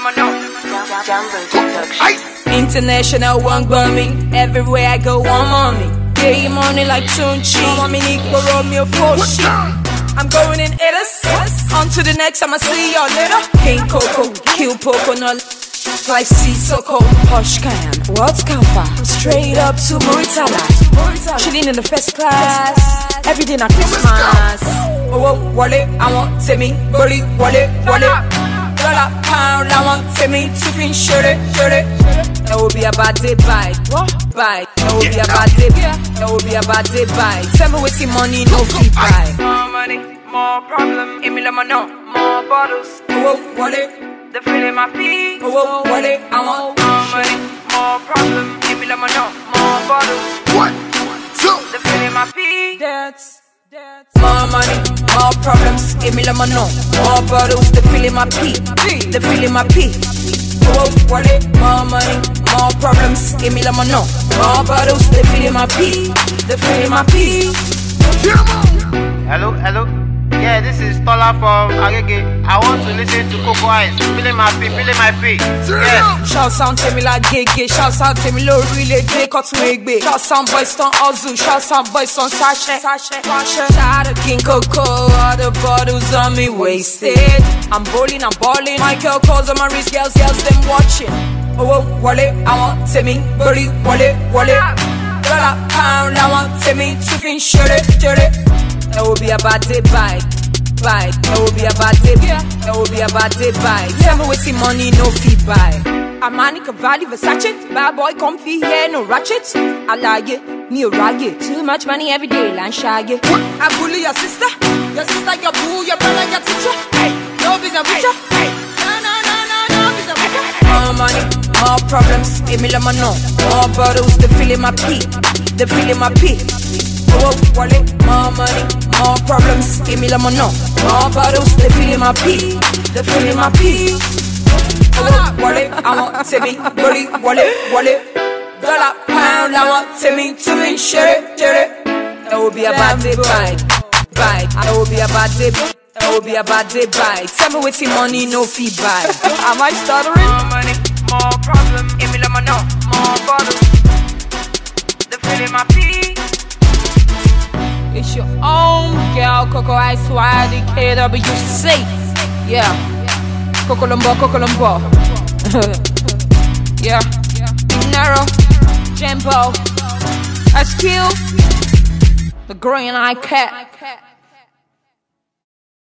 International one me. Everywhere I go, one mommy. Day money like Tunchi. Mommy Nico Romeo for shit. I'm going in Ellis. On to the next, I'ma see y'all later. King Coco, kill Poco, no like Sissoko, Posh Can, what's Kampa? Straight up to Muritala. Chilling in the first class. Every day na Christmas. Oh, wallet, I want Timmy, Bully, wallet. Dollar, pound, I want Timmy, Tiffin, shirt it. That will be a bad day, bye. Bye. That will be a bad day. That will be a bad day, bye. Tell me what's your money, no fee, bye. More money, more problem. Give me the money, more bottles. Oh, wallet. The feeling my feet. Oh, wallet, I want more money, more problem. Give me the money, more bottles. What? So the feeling my feet. That's more money, more problems. Give me the money, more bottles. The feeling my pee, the feeling my pee. Oh, wallet, more money, more problems. Give me the money, more bottles. The feeling my pee, the feeling my pee. Hello. Yeah, this is Tola from Agege. I want to listen to Coco Eyes. Feeling my feet. Yeah. Shout sound to me like Gege. Shout sound to me low relay day cut me big. Shout sound boys on Ozu. Shout sound boys on Sasha. Shout out King Coco. All the bottles on me wasted. I'm balling. Michael calls on my wrist. Girls them watching. Oh, wallet, I want Timmy. Bully, wallet. Dollar, pound, I want Timmy. Chicken, shirt it. That will be a bad day, bye. That will be a bad day, that will be a bad day, bye. Tell me what's your money, no fee, bye. Armani, Cavalli, Versace, bad boy, comfy, hair, no ratchet. I like it, me a ragged. Too much money every day, land shaggy. I bully your sister, your boo, your brother, your teacher. Hey, no business with ya. Hey, no business with ya. More money, more problems, give me the money, more bottles, the feeling my pee, Oh, wallet, more money, more problems. Give me the money, more bottles. The feeling my pee, Oh, wallet, I want Timmy, Bully, wallet. Dollar, pound, I want Timmy, shirt it. That will be a bad day, bye. That will be a bad day, bye. Tell me what's your money, no fee, bye. Am I stuttering? More money, more problem. Give me the money, more bottles. The feeling my pee. It's your own girl, Coco Ice, the KWC. Yeah, Coco Lumbo. Yeah, Nero, Jumbo, SQ, the green eye cat.